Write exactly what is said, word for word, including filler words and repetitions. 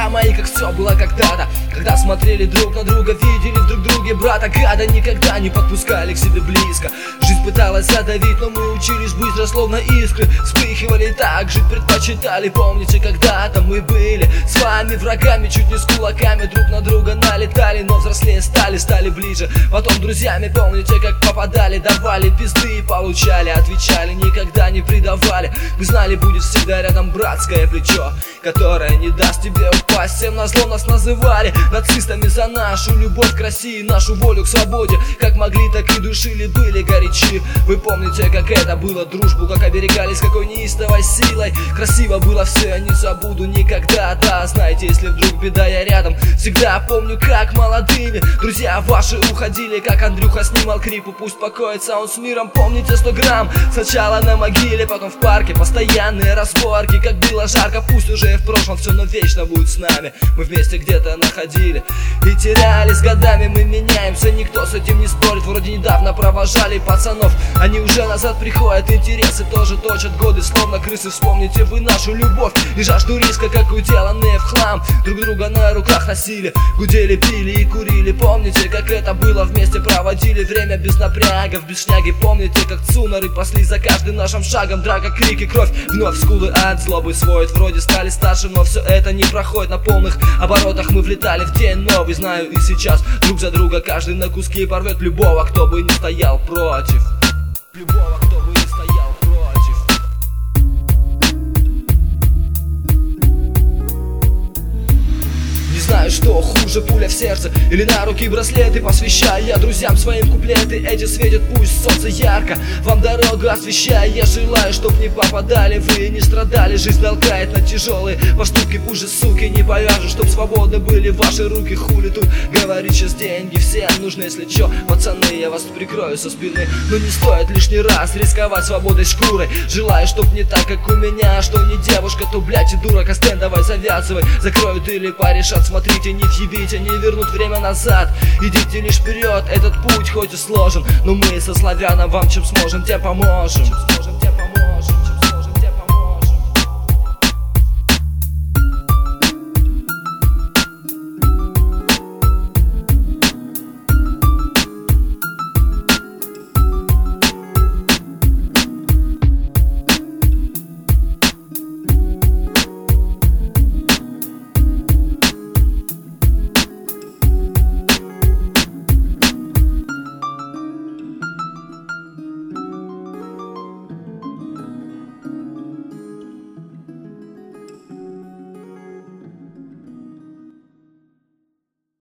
друзья мои, как все было когда-то, когда смотрели друг на друга, видели в друг друге брата. Гада никогда не подпускали к себе близко. Жизнь пыталась задавить, но мы учились быстро, словно искры. Вспыхивали так, жить предпочитали. Помните, когда-то мы были с вами врагами, чуть не с кулаками друг на друга налетали. Но взрослее стали, стали ближе, потом друзьями. Помните, как попадали, давали пизды и получали, отвечали, никогда не предавали. Мы знали, будет всегда рядом братское плечо, которое не даст тебе упасть. Всем назло нас называли нацистами за нашу любовь к России, нашу волю к свободе. Как могли, так и душили, были горячи. Вы помните, как это было, дружбу, как оберегались, какой неистовой силой. Красиво было все, я не забуду никогда. Да, знаете, если вдруг беда, я рядом. Всегда помню, как молодыми друзья ваши уходили, как Андрюха снимал клипы, пусть покоится он с миром. Помните сто грамм, сначала на могиле, потом в парке, постоянные разборки. Как было жарко, пусть уже и в прошлом все, но вечно будет с нами. Мы вместе где-то находили и терялись годами. Мы меняемся, никто с этим не спорит. Вроде недавно провожали пацанов, они уже назад приходят. Интересы тоже точат годы, словно крысы. Вспомните вы нашу любовь и жажду риска, как уделанные в хлам. Друг друга на руках носили, гудели, пили и курили. Помните, как это было, вместе проводили время без напрягов, без шняги. Помните, как цунары пасли за каждым нашим шагом. Драка, крики, кровь, вновь скулы от злобы сводят. Вроде стали старше, но все это не проходит. На полных оборотах мы влетали в день новый. Знаю и сейчас друг за друга каждый на куски порвет любого, кто бы не стоял против. Любого, кто бы не стоял против. Не знаю, что хуже, пуля в сердце или на руки браслеты. Посвящаю я друзьям своим куплеты, эти светят, пусть солнце ярко вам дорогу освещая. Я желаю, чтоб не попадали вы и не страдали. Жизнь толкает на тяжелые поступки, уже суки не повяжут, чтоб свободны были ваши руки. Хули тут говорить, сейчас деньги всем нужны, если чё, пацаны, я вас прикрою со спины. Но не стоит лишний раз рисковать свободой шкурой. Желаю, чтоб не так, как у меня, что не девушка, то блять и дура. Костен давай завязывай, закроют или порешат. Смотрите, не въебите, не вернут время назад. Идите лишь вперед, этот путь хоть и сложен, но мы со славяном вам чем сможем, тем поможем.